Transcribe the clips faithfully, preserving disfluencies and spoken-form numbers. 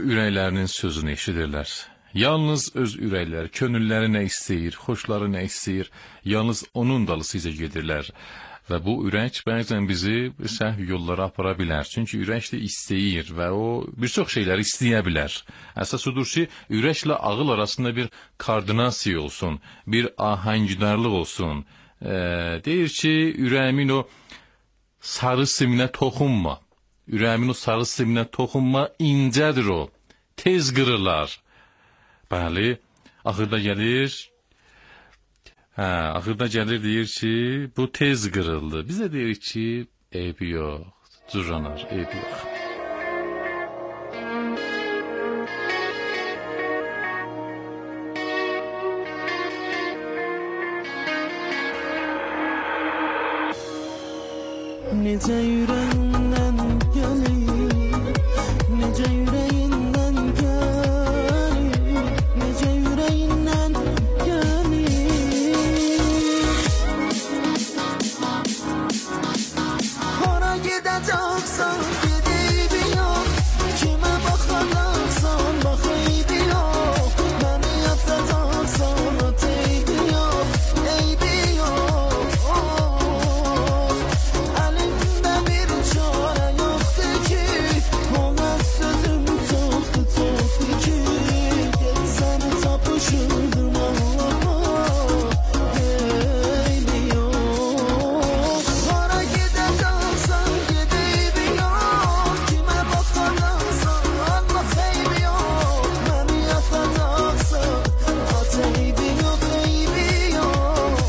ürəklərinin sözünü eşidirlər. Yalnız öz ürəkləri, könülləri nə istəyir, xoşları nə istəyir, yalnız onun dalısıca gedirlər. Və bu ürək bəzən bizi səhv yollara apara bilər. Çünki ürək də istəyir və o bir çox şeyləri istəyə bilər. Əsas odur ki, ürəklə ağıl arasında bir koordinasiya olsun, bir ahəngdarlıq olsun. E, deyir ki, ürəyimin o sarı siminə toxunma. Ürəyimin o sarı siminə toxunma incədir o. Tez qırırlar. Bəli, axırda gəlir, hə, axırda gəlir deyir ki, bu tez qırıldı. Bizə deyir ki, eybi yox, cüranar, eybi yox. Necə ürəyindən gəlir, necə ürəyindən gəlir, necə ürəyindən gəlir. Hara gedəcəksən, gedeybi yox, kimə baxacaqsan, bax eybi yox, məni yatacaqsan, eybi yox, eybi yox. Əlimdə bir çarə yoxdur ki, ona sözüm çoxdur, çoxdur ki, getsəm tapışırdım Allaha, eybi yox. Hara gedəcəksən, gedeybi yox, kimə baxacaqsan, bax eybi yox, məni yatacaqsan, at eybi yox, eybi yox.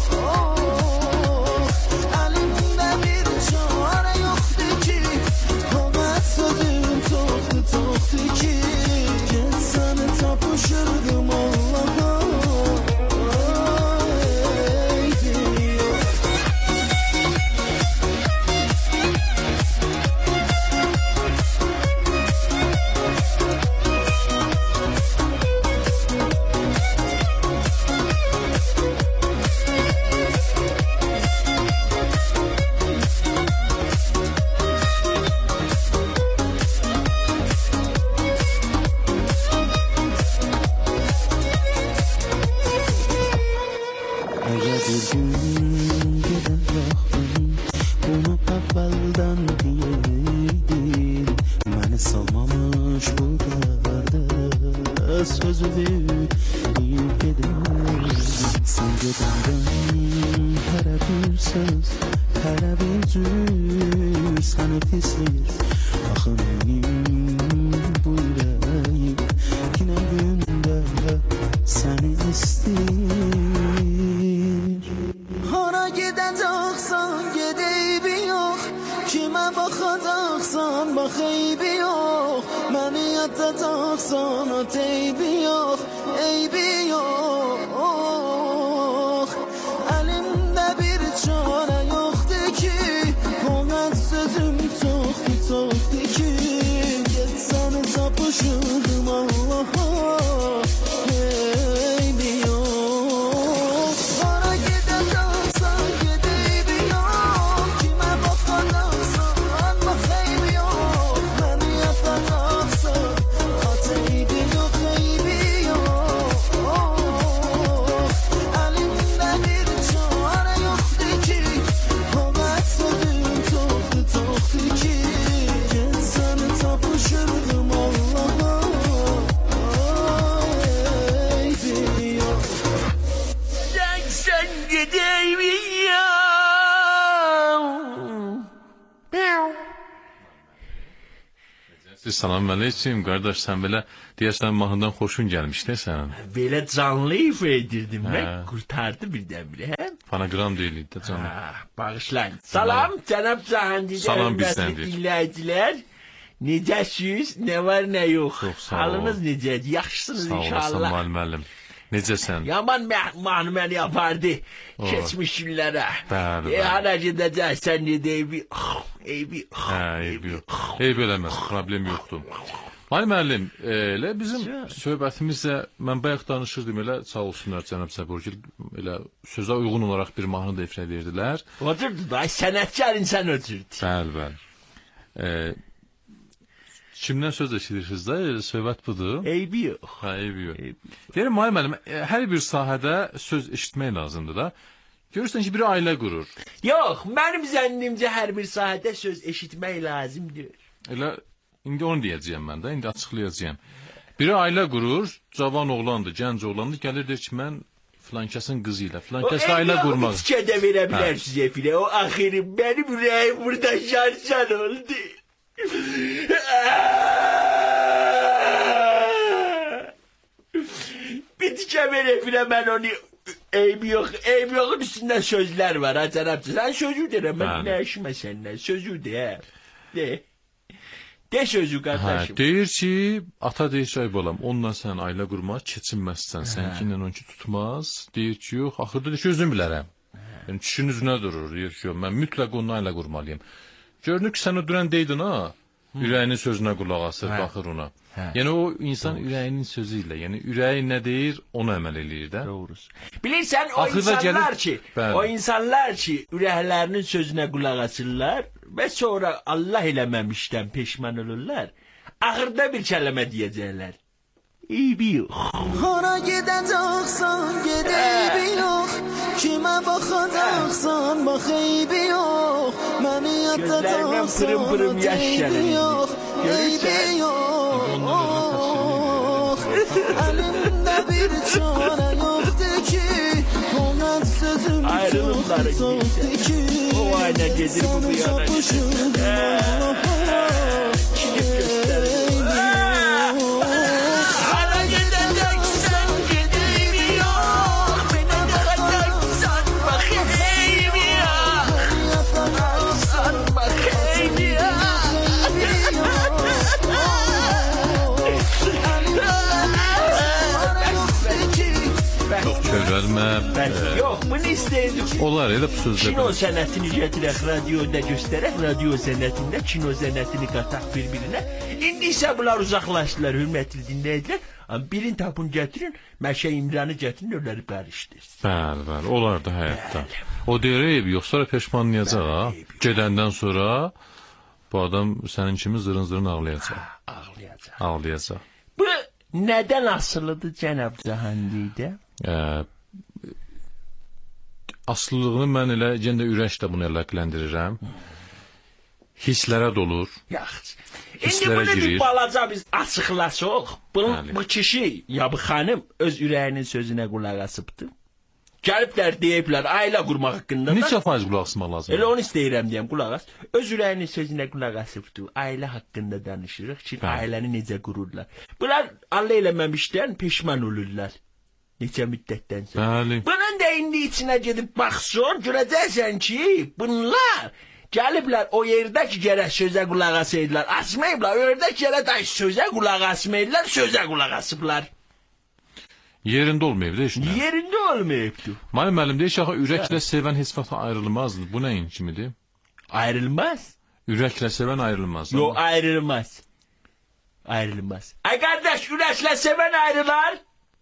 Əlimdə bir çarə yoxdur ki, ona sözüm çoxdur, çoxdur ki, getsəm tapışırdım Allaha, eybi yox. Əgər bir gün gedən vaxtım, bunu əvvəldən deyəydin, məni salmamış bu dərdə, sözü deyib gedəydin. Sən gedəndən hərə bir söz, hərə bir cür səni pisləyir. Axı mənim bu ürəyim günə gündə səni istəyir. Hara gedəcəksən, gedeybi yox, kimə baxacaqsan, bax eybi yox, məni yatacaqsan, at eybi yox, eybi yox. Əlimdə bir çarə yoxdur ki, ona sözüm çoxdur, çoxdur ki, getsəm tapışırdım Allaha, eybi yox. Hara gedəcəksən, gedeybi yox, kimə baxacaqsan, bax eybi yox, məni yatacaqsan, at eybi yox, eybi yox. Əlimdə bir çarə yoxdur ki, ona sözüm çoxdur, çoxdur ki, getsəm tapışırdım Allaha, eybi yox. Sen gideyim. Salam aleyküm, qardaş, sən belə deyəsən mahnıdan xoşun gəlmişdi sənin. Belə canlı ifa edirdim Hə. mən, kurtardı birdən-birə. Hə? Fonogram deyildi də canım. Ah, bağışlayın. Salam, cənab Cahandidə Salam hörmətli bizdendir. dinləyicilər. Necəsiz, nə var, nə yox? Çox sağ ol. Halınız necədir? Yaxşısınız Sağ olasın inşallah. müəllim. Necəsən? Yaman mahnı məni yapardı keçmiş günlərə. Bəli, E, bəli. hara gedəcəksən, ne deybi? Eybi. Hə, eyb yox. Eyb eləməz, problem yoxdur. Ay müəllim, elə bizim söhbətimizdə mən bayaq danışırdım, elə sağ olsunlar cənab Səburgil, elə sözə uyğun olaraq bir mahnı da ifrə verdilər. Oturdu da, sənətkar insan oturdu. Bəli, bəli. E, Kimdən söz eşidirsiniz də? Söhbət budur. Eybi yox. Ha, eybi yox. Deyirəm, Mahir müəllim, hər bir sahədə söz eşitmək lazımdır da. Görürsən ki, biri ailə qurur. Yox, mənim zənnimcə hər bir sahədə söz eşitmək lazımdır. Elə, indi onu deyəcəyəm mən də, indi açıqlayacağım. Biri ailə qurur, cavan oğlandır, gənc oğlandır, gəlir deyir ki, mən filankəsin qızı ilə, filankəslə ailə qurmaq. O evi o verə bilərsiniz efilə. O axırı mənim ürəyim burada şarşan oldu. Bir tikə ver efilə, mən onu... Eybi yox, eybi yoxun üstündə sözlər var, ha, cənabcı. Sən sözü deyirəm, mən nə işimə səndən, sözü deyəm. De. De sözü, qardaşım. Hə, deyir ki, ata deyir ki, ay balam, onunla sən ailə qurmaq keçinməzsən, sənkinlə onunki tutmaz. Deyir ki, yox, axırda deyir ki, özüm bilərəm. Yəni, kişinin üzünə durur, deyir ki, yox, mən mütləq onunla ailə qurmalıyım. Görünür ki, sən o dünən deydin, ha, ürəyinin sözünə qulaq asır, baxır ona. Hə. Yəni, o insan Doğrusu. Ürəyinin sözü ilə, yəni ürəyi nə deyir, onu əməl eləyir də. Doğrusu. Bilirsən, o Axırda insanlar gəlir, ki, bəli. o insanlar ki, ürəklərinin sözünə qulaq asırlar və sonra Allah eləməmişdən peşman olurlar, axırda bir kəlmə deyəcəklər. Eybi yox. Hara gedəcəksən, ged eybi yox. Kimə baxacaqsan, bax eybi yox. Məni yatacaqsan, eybi yox. Eybi yox. Əlimdə bir çarə yoxdur ki, ondan sözüm ayrılıqları çoxdur ki, o ayna gedir bu bir yana gedir. Gidip gösterir. Hala gedeceksen gideyim yok, beni yakacaksan bakayım ya. Yakacaksan bakayım ya. Yox, çövrəlmə. Yox, bunu istəyirdik. Olar, elə bu sözlər. Kino sənətini gətirək, radioda göstərək, radio sənətində kino sənətini qataq bir-birinə. İndi isə bunlar uzaqlaşdılar, hürmətli dinləyicilər. Amma birini tapın gətirin, Məşə İmranı gətirin, onları qarışdırsın. Bəli, bəli, olar da həyatda. O deyir, eybi yox, sonra peşmanlayacaq, ha. Gedəndən sonra bu adam sənin kimi zırın-zırın ağlayacaq. Ağlayacaq. Ağlayacaq. Bu nədən asılıdır cənab Cahandidə? Ə, aslılığını mən elə gəndə ürəklə bunu əlaqələndirirəm. Hisslərə dolur. Yaxşı. İndi bunu bir balaca biz açıqlasaq. Bu, bu kişi, ya bu xanım öz ürəyinin sözünə qulaq asıbdır. Gəliblər deyiblər ailə qurmaq haqqında. Neçə faiz qulaq asmaq lazım? Elə onu istəyirəm deyəm, qulaq as. Öz ürəyinin sözünə qulaq asıbdır. Ailə haqqında danışırıq ki, ailəni necə qururlar. Bunlar Allah eləməmişdən peşman olurlar. Neçə müddətdən sonra. Bəli. Bunun da indi içinə gedib baxsın, görəcəksən ki, bunlar gəliblər o yerdə ki, gərək sözə qulaq asaydılar. Asmayıblar, o yerdə ki, gərək sözə qulaq asmaydılar, sözə qulaq asıblar. Yerində olmayıb da işinə. Yerində olmayıbdır. Mənim müəllim deyir ki, ürəklə sevən heç vaxt ayrılmazdı. Bu nəyin kimidir? Ayrılmaz. Ürəklə sevən ayrılmaz. Yox, ayrılmaz. Ayrılmaz. Ay qardaş, ürəklə sevən ayrılar.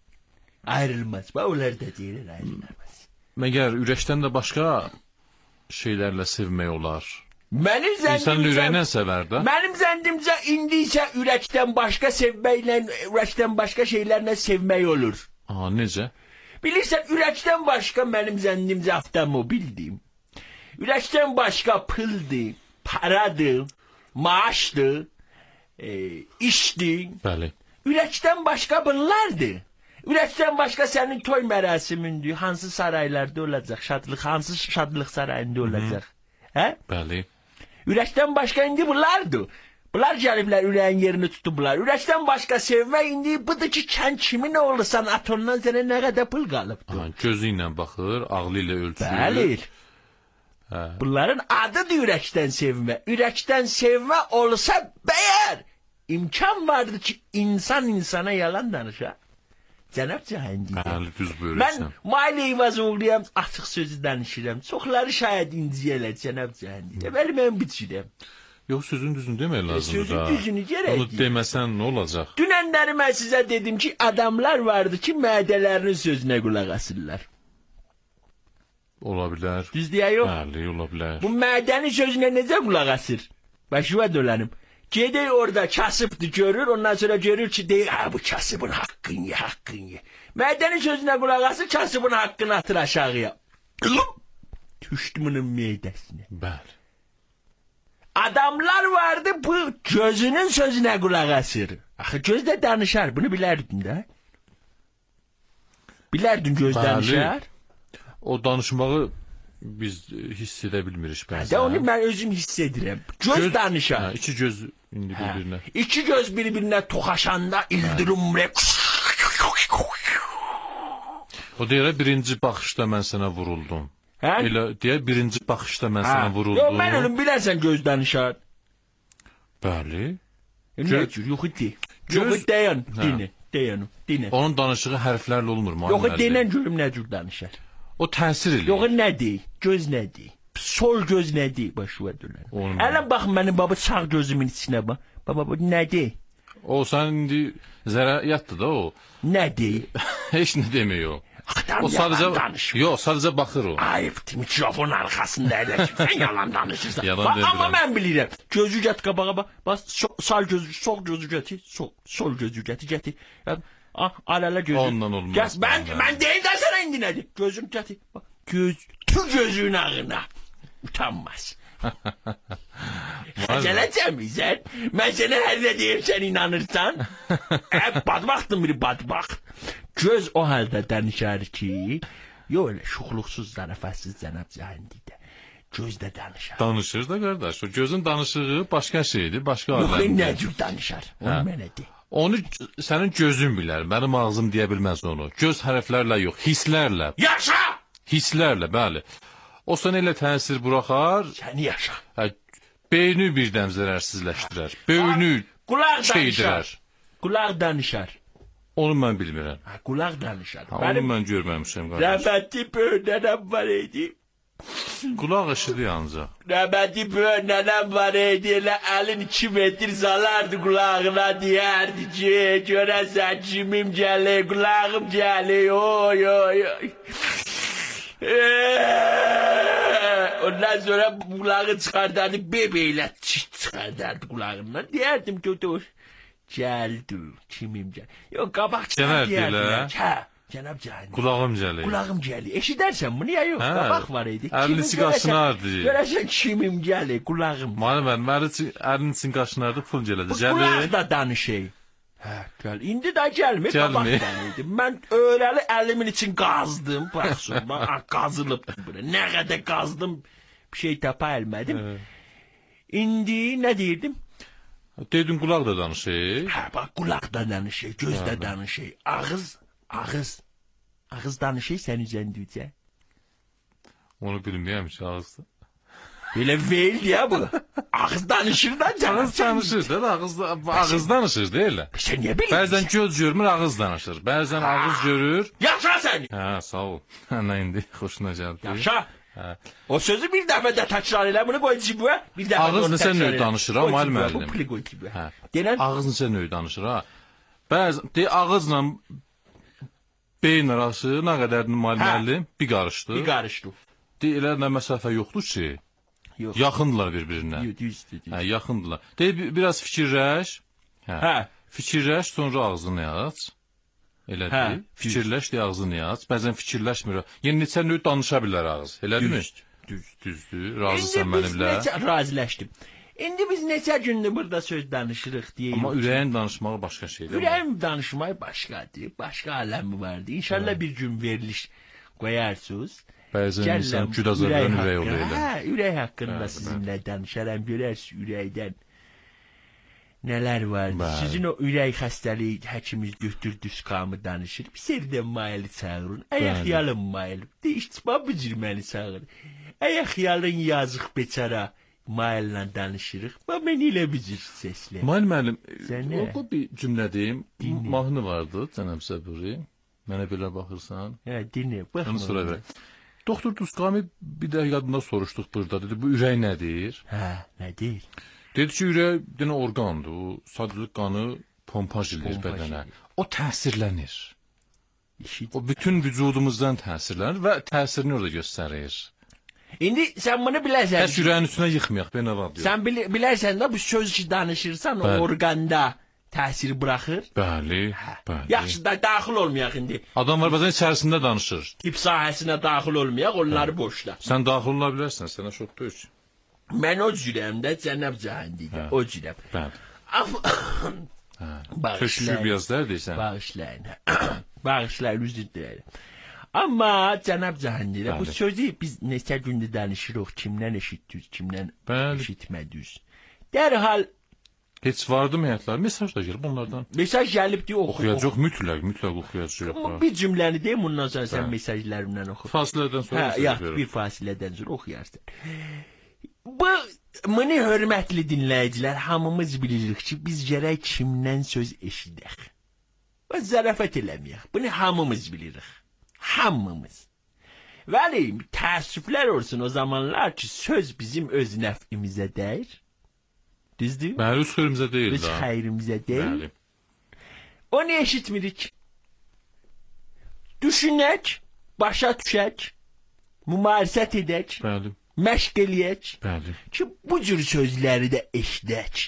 Ayrılmaz. Bax, onlar da deyirlər, ayrılmaz. Məgər ürəkdən də başqa şeylərlə sevmək olar. Mənim zəndimcə... İnsanın ürəklə sevər də. Mənim zəndimcə indi isə ürəkdən başqa sevməklə, ürəkdən başqa şeylərlə sevmək olur. Aha, necə? Bilirsən, ürəkdən başqa mənim zəndimcə avtomobildir. Ürəkdən başqa pıldır, paradır, maaşdır, e, işdir. Bəli. Ürəkdən başqa bunlardır. Ürəkdən başqa sənin toy mərasimindir, hansı saraylarda olacaq, şadlıq, hansı şadlıq sarayında olacaq. Hə? Bəli. Ürəkdən başqa indi bunlardır. Bunlar gəliblər ürəyin yerini tutublar. Ürəkdən başqa sevmək indi budur ki, kən kimin olursan at ondan sənə nə qədər pul qalıbdır. Aha, gözü ilə baxır, ağlı ilə ölçür. Bəli. Hə. Bunların adıdır ürəkdən sevmə. Ürəkdən sevmə olsa bəyər imkan vardır ki, insan insana yalan danışa. Cənab Cahandidə. Bəli, düz buyurursan. Mən Mailə Eyvazovluyam, açıq sözü danışıram. Çoxları şayad indiyələr Cənab Cahandidə. Bəli, mən bitirəm. Yox, sözün düzünü demək lazımdır. Sözün düzünü gərək. Onu deməsən nə olacaq? Dünənləri mən sizə dedim ki, adamlar vardı ki, mədələrinin sözünə qulaq asırlar. Ola bilər. Düz deyə yox. Bəli, ola bilər. Bu mədənin sözünə necə qulaq asır? Başıva dolanım. Gedək orada kasıbdır görür, ondan sonra görür ki, deyir, ha bu kasıbın haqqını ye, haqqını ye. Mədənin sözünə qulaq asır, kasıbın haqqını atır aşağıya. Düşdü bunun meydəsinə. Bəli. Adamlar vardı, bu gözünün sözünə qulaq asır. Axı göz də danışar, bunu bilərdin də. Bilərdin göz Bəli. danışar. O danışmağı biz hiss edə bilmirik bəzən. Də onu mən özüm hiss edirəm. Göz, göz danışar. Hə, iki göz indi bir-birinə. İki göz bir-birinə toxaşanda ildırım rek. O deyir, birinci baxışda mən sənə vuruldum. Hə? Elə deyə birinci baxışda mən sənə vuruldum. Yox, mən ölüm bilərsən göz danışar. Bəli. Nə cür, yox idi. Yox dayan, dinə, dayan, dinə. Onun danışığı hərflərlə olmur mu? Yox, denən görüm nə cür danışar. O təsir eləyir. Yox, nədir? Göz nədir? Sol göz nədir? Başıva dönər. Hələ bax mənim baba sağ gözümün içinə bax. Baba bu nədir? O sən indi zərəyyatdır da o. Nədir? Heç nə demiyor o. Adam o sadəcə danışır. Yox, sadəcə baxır o. Ayıb, mikrofon arxasında elə ki, sən yalan danışırsan. Yalan bax, demirəm. amma mən bilirəm. Gözü gət qabağa bax. Bax, so, sağ gözü, sol gözü gətir, sol, sol gözü gətir, gətir. Yəni, ah, alələ gözü. Ondan olmaz. Gəs, mən, mən deyil də sənə indi nədir? Gözüm gətir. Bax, göz, tü gözün ağına. Utanmaz. Xəcələcəm sən. Mən sənə hər nə deyim, sən inanırsan. Ə, badbaxtın biri badbaxt. Göz o halde danışar ki, yo öyle şuxluqsuz, zarafətsiz cənab Cahangirdə. Göz də danışar. Danışır da qardaş. O gözün danışığı başqa şeydir, başqa aləmdir. Yox, nə cür danışar? Onu mənə de. Onu sənin gözün bilər. Mənim ağzım deyə bilməz onu. Göz hərflərlə yox, hisslərlə. Yaşa! Hisslərlə, bəli. O sənə elə təsir buraxar. Səni yaşa. Hə, beyni birdən zərərsizləşdirər. Böyünü Qulaq şeydirər. danışar. Qulaq danışar. Onu mən bilmirəm. Ha, qulaq danışar. Ha, onu mən görməmişəm qardaş. Rəhmətli böyük nənəm var idi. Qulaq eşidir ancaq. Rəhmətli böyük nənəm var idi. Elə əlin iki metr salardı qulağına, deyərdi ki, görəsən kimim gəlir, qulağım gəlir, oy oy oy. Ondan sonra kulağı çıkardardı, bebeğiyle çıkardardı kulağından. Derdim ki dur. Geldi, kimim geldi. Yok kabak çıkar derdiler. Ha, Cenab Cahangir. Kulağım gəlir. Kulağım gəlir. Eşidersen bunu ya yok. Ha, kabak var idi. Əlini için qaşınardı. Görəsən kimim gəlir, kulağım. Mənim mən, mənim əlini için qaşınardı, pul gəlirdi. Bu kulaq da danışır. Hə, gəl. İndi də gəlmir, qabaq gəlirdi. Mən öyrəli əlimin için qazdım. Baxsın, bax, qazılıbdı bura. Nə qədər qazdım, bir şey tapa bilmədim. İndi nə deyirdim? Dedim qulaq da danışır. Hə, bax, qulaq da danışır, göz də danışır. Ağız, ağız. Ağız danışır sən üzəndikcə. Onu bilməyəm ki, ağızda. Belə veil ya bu. Ağız danışır da canım. Ağız danışır da, ağız, ağız danışır değil mi? Sen niye bilirsin? Bəzən göz görmür, ağız danışır. Bəzən ağız görür. Yaşa sen. Hə, sağ ol. Nə indi xoşuna gəldi. Yaşa. Hə. O sözü bir dəfə də təkrar elə, bunu qoy cibuya. Bir dəfə ağız neçə növ danışır ha, müəllim müəllim. Bu pili qoy cibuya. Hə. Denən ağız neçə növ danışır ha. Bəzən de ağızla beyin arası nə qədərdir müəllim müəllim? Bir qarışdı. Bir qarışdı. De elə nə məsafə yoxdur ki. Yox. Yaxındılar bir-birinə. Yox, düzdür. Hə, yaxındılar. De biraz fikirləş. Hə. Hə. Fikirləş, sonra ağzını aç. Elə Hə, deyil. Fikirləş, deyə ağzını aç. Bəzən fikirləşmir. Yəni neçə növ danışa bilər ağız. Elədirmi? Düz, düz. Düzdür. Razısan mənimlə. Neçə, razılaşdım. İndi biz neçə gündür burada söz danışırıq deyək. Amma ürəyin danışmağı başqa şeydir. Ürəyim danışmayı başqadır. Başqa aləmi vardır. İnşallah bir gün veriliş qoyarsınız. Bəzən insan güdazarların ürəyi olur elə. Hə, ürək haqqında sizinlə danışaram. Görərsiniz ürəkdən nələr vardır. Sizin o ürək xəstəliyi həkimiz götürdü skamı danışır. Bir serdən mayeli çağırın. Ayaq yalın mayeli. Değiştirmə bu cür məni çağırın. Ayaq yalın yazıq beçara mayellə danışırıq. Bax, mən elə bir cür səslə. Müəllim müəllim, o bir cümlə deyim. Mahnı vardı, cənab Səburi. Mənə belə baxırsan. Hə, dinlə. Onu sonra ver. Doktor Duskami bir də yadında soruşduq burada. Dedi, bu ürək nədir? Hə, nədir? Dedi ki, ürək denə orqandır. O sadəcə qanı pompaj edir bədənə. O təsirlənir. O bütün vücudumuzdan təsirlənir və təsirini orada göstərir. İndi sən bunu bilərsən. Heç ürəyin üstünə yıxmayaq, ben ne var diyor. Sən bil bilərsən də bu söz ki danışırsan o orqanda təsir buraxır. Bəli, bəli. Yaxşı da daxil olmayaq indi. Adam var bazen içərisində danışır. Tip sahəsinə daxil olmayaq, onları boşla. Sən daxil ola bilərsən, sənə şok deyil. Mən o cürəm də Cənab Cahandidə, o cürəm. Bəli. Bağışlayın. Köşkü biraz der deysən. Bağışlayın. Bağışlayın, üzr diləyirəm. Amma Cənab Cahandidə bu sözü biz neçə gündür danışırıq, kimdən eşitdiniz, kimdən eşitmədiniz. Dərhal heç vardı mı həyatlar? Mesaj da gəlib onlardan. Mesaj gəlibdi, oxu. Oxuyacaq, mütləq, mütləq oxuyacaq. Bir cümləni deyim, ondan sonra sən mesajlarımdan oxu. Fasilədən sonra mesaj verir. Bir fasilədən sonra oxuyarsın. Bu, məni hörmətli dinləyicilər, hamımız bilirik ki, biz gərək kimdən söz eşidək. Və zərafət eləməyək. Bunu hamımız bilirik. Hamımız. Vəli, təəssüflər olsun o zamanlar ki, söz bizim öz nəfimizə dəyir. Düzdür? Bəli, öz xeyrimizə deyil. Öz xeyrimizə deyil. Onu eşitmirik. Düşünək, başa düşək, mümarisət edək, Bəli. məşq eləyək Bəli. ki, bu cür sözləri də eşidək.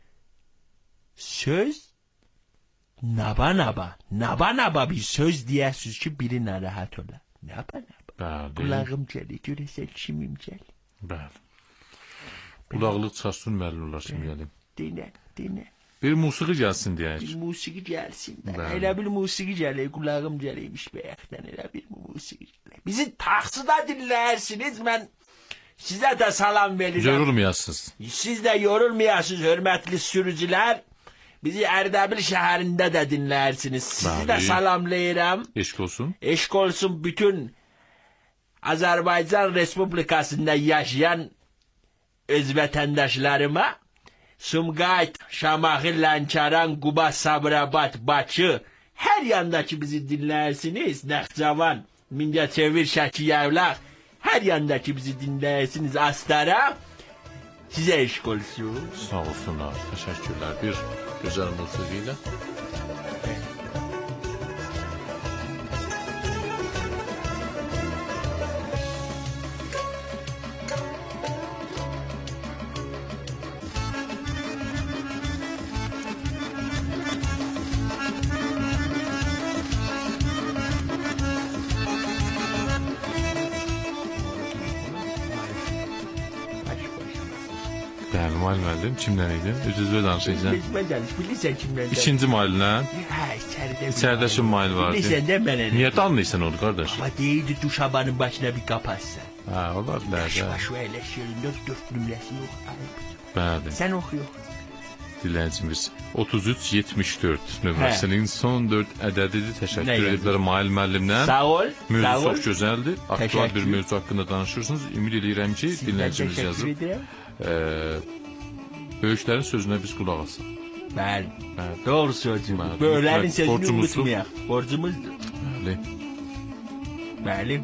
Söz naba naba, naba naba bir söz deyəsiniz ki, biri narahat ola. Naba naba. Bəli. Qulağım gəlir, görəsən kimim gəlir. Bəli. Qulaqlıq çasun müəllim olar kimi gəlim. Dinə, dinə. Bir musiqi gəlsin deyək. Bir musiqi gəlsin. Elə bir musiqi gəlir, qulağım gəlirmiş bəyəkdən, elə bir musiqi gəlir. Bizi taxsıda dinləyirsiniz, mən sizə də salam verirəm. Yorulmayasınız. Siz də yorulmayasınız, hörmətli sürücülər. Bizi Ərdəbil şəhərində də dinləyirsiniz. Sizi də salamlayıram. Eşq olsun. Eşq olsun bütün Azərbaycan Respublikasında yaşayan öz vətəndaşlarıma. Sumqayıt, Şamaxı, Lənkəran, Quba, Sabirabad, Bakı, hər yandakı bizi dinləyirsiniz. Naxçıvan, Mingəçevir, Şəki, Yevlax, hər yandakı bizi dinləyirsiniz. Astara, sizə eşq olsun. Sağ olsunlar, təşəkkürlər. Bir gözəl musiqi ilə. Bəli, müəllim, kimdən idin? Üz-üzə danışacaqsan. Mən danış, bilirsən kimdən? İkinci müəllimdən? Hə, içəridə. İçəridəki müəllim vardı. Bilirsən də mənə. Niyə danlayırsan onu, qardaş? Ama deyildi duşabanın başına bir kapatsan. Hə, olar bilər. Baş baş elə şerində dörd nümrəsi yox. Bəli. Sən oxu yox. Dinləyicimiz otuz üç yetmiş dörd nömrəsinin son dörd ədədidir. Təşəkkür ediblər Mail müəllimdən. Sağ ol. Mövzu çox gözəldir. Aktual bir mövzu haqqında danışırsınız. Ümid edirəm ki, dinləyicimiz yazıb. Ee, böyüklərin sözünə biz qulaq asaq. Bəli. Doğru söylüyorsun. Böyüklərin sözünü unutmayaq. Borcumuzdur. Bəli. Bəli.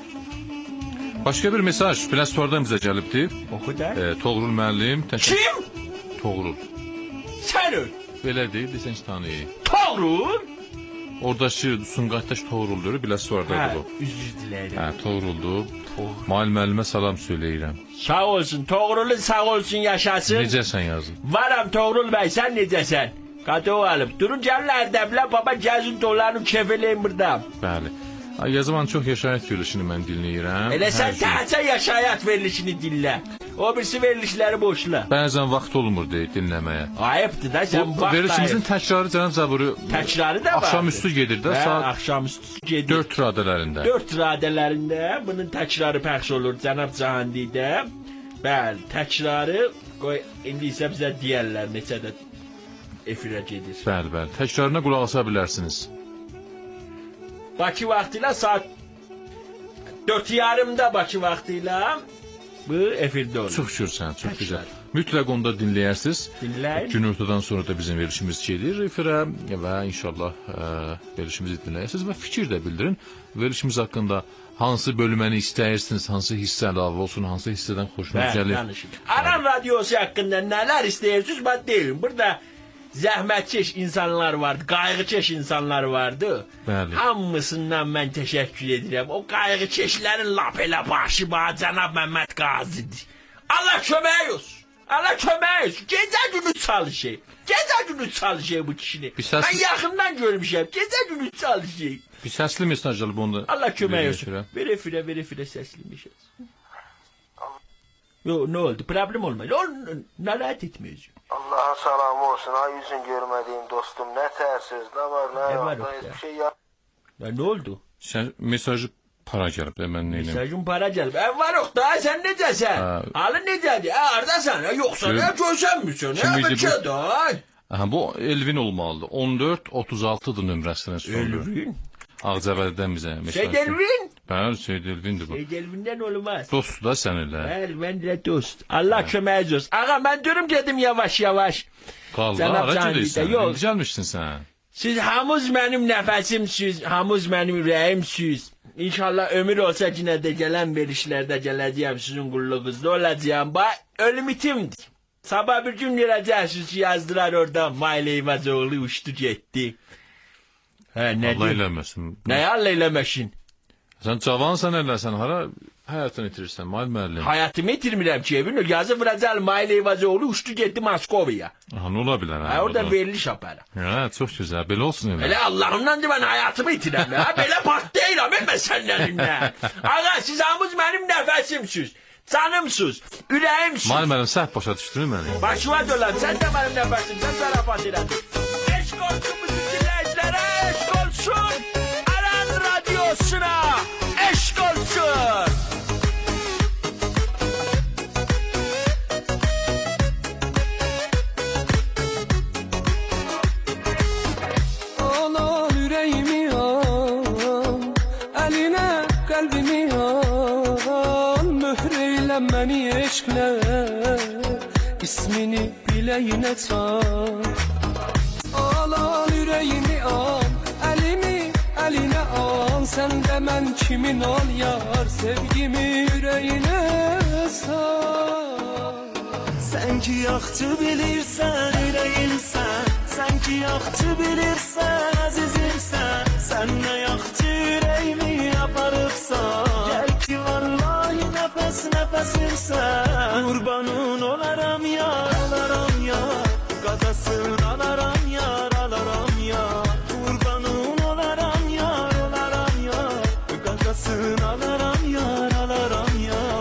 Başqa bir mesaj Play Store-dan bizə gəlibdir. Oxu da. Ee, Toğrul müəllim. Kim? Toğrul. Sən öl. Belə deyil, desən ki tanıyı. Toğrul? Oradakı Sumqayıtdaş Toğruldur, Play Store-dadır o. Üzr diləyirəm. Hə, Toğruldur. Mail müəllimə salam söyləyirəm. Sağ olsun, Toğrul'un sağ olsun yaşasın. Necəsən yazın? Varam Toğrul bəy, sən necəsən? Qato alıb. Durun gəlin Ərdəbilə, baba gəzin dolanım, kef eləyim burada. Bəli. Yazıman çox yaşayat verilişini mən dinləyirəm. Elə sən təhcə yaşayat verilişini dinlə. O birisi verilişləri boşla. Bəzən vaxt olmur deyil dinləməyə. Ayıbdır da sən vaxt ayıb. Verilişimizin təkrarı Cənab Zaburi. Təkrarı da var. Axşamüstü gedir də saat. Axşamüstü gedir. dörd radələrində. dörd radələrində bunun təkrarı pəxş olur Cənab Cahandidə. Bəli, təkrarı qoy indi isə bizə deyərlər neçə də efirə gedir. Bəli, bəli. Təkrarına qulaq asa bilərsiniz. Bakı vaxtıyla saat dörd yarımda Bakı vaxtıyla bu efirdə olur. Çox şükürsən, çox gözəl. Mütləq onda dinləyirsiniz. Dinləyin. Günortadan sonra da bizim verilişimiz gedir efirə və inşallah ə, verilişimizi dinləyirsiniz və fikir də bildirin. Verilişimiz haqqında hansı bölməni istəyirsiniz, hansı hissə əlavə olsun, hansı hissədən xoşunuz gəlir. Aran radiosu haqqında nələr istəyirsiniz, mən deyim. Burada zəhmətkeş insanlar vardı, qayğıkeş insanlar vardı. Bəli. Hamısından mən təşəkkür edirəm. O qayğıkeşlərin lap elə başı bax cənab Məmməd Qazidir. Allah kömək olsun. Allah kömək olsun. Gecə günü çalışır. Gecə günü çalışır bu kişini. Səs... Mən yaxından görmüşəm. Gecə günü çalışır. Bir səsli mesaj alıb onu. Allah kömək olsun. Ver efirə, ver efirə səsli mesaj. Yo, ne oldu? Problem olmadı. O narahat etmiyoruz. Allah'a selam olsun. Ay yüzün görmediğim dostum. Ne tersiz, ne var, ne, ne var. var Hiçbir şey yap. Ya ne oldu? Sen mesajı para gelip de ben neyim? Mesajın para gelip. En var yok da sen necəsən? Halın necədir? Ha, haradasan? Ha, yoksa ne gözənmirsən? Ne bir da? Aha, bu Elvin olmalıdır. on dörd otuz altıdır nömrəsinin sonu. Elvin? Ağcabəddən bizə mesaj. Seyd Elvin? Bəli, Seyd Elvindir bu. Seyd Elvindən olmaz. Dost da səninlə. Bəli, mən də dost. Allah kömək olsun. Ağa, mən durum gedim yavaş yavaş. Qal, ara gedirsən. Gəlmişsin sən. Siz hamız mənim nəfəsimsiz, hamız mənim ürəyimsiz. İnşallah ömür olsa yine de gələn verişlərdə gələcəyəm, sizin qulluğunuzda olacağım. Bax, ölüm itimdir. Sabah bir gün görəcəksiniz ki, yazdılar orada, Mayli Eyvazoğlu uçtu getdi. Hə, nə Allah eləməsin. Nəyə Allah eləməsin? Sən cavansan eləsən, hara həyatını itirirsən, Mayli müəllim? Həyatımı itirmirəm ki, evin o yazı vuracaq, Mayli Eyvazoğlu uçtu getdi Moskovaya. Aha, nə ola bilər? Hə, orada veriliş aparar. Hə, çox gözəl, belə olsun elə. Elə Allahımdan ki, mən həyatımı itirəm, hə, belə part deyirəm, mən səninlə. Ağa, siz hamız mənim nəfəsimsiz. Canımsız, ürəyimsiz. Mayli müəllim, səhv başa düşdün məni? Başıma dolan, sən də mənim nəfəsimsən, zarafat elədim. Eşq olsun bütün dinləyicilərə, eşq olsun. Aran Radyosuna, eşq olsun. Al al ürəyimi al, əlinə qəlbimi al, möhreylə məni eşqlə, ismini biləyinə çal. Al al ürəyimi al, əlimi əlinə al, sən də mən kimin ol yar, sevgimi ürəyinə sal. Sən ki yaxşı bilirsən ürəyimsən, sən ki yaxşı bilirsən əzizimsən, sən nə yaxşı ürəyimi aparıbsan, gəl ki vallahi nəfəs nəfəsimsən, qurbanın olaram yar, alaram yar, qadasın alaram yar, alaram yar, qurbanın olaram yar, olaram yar, qadasın alaram yar, alaram yar.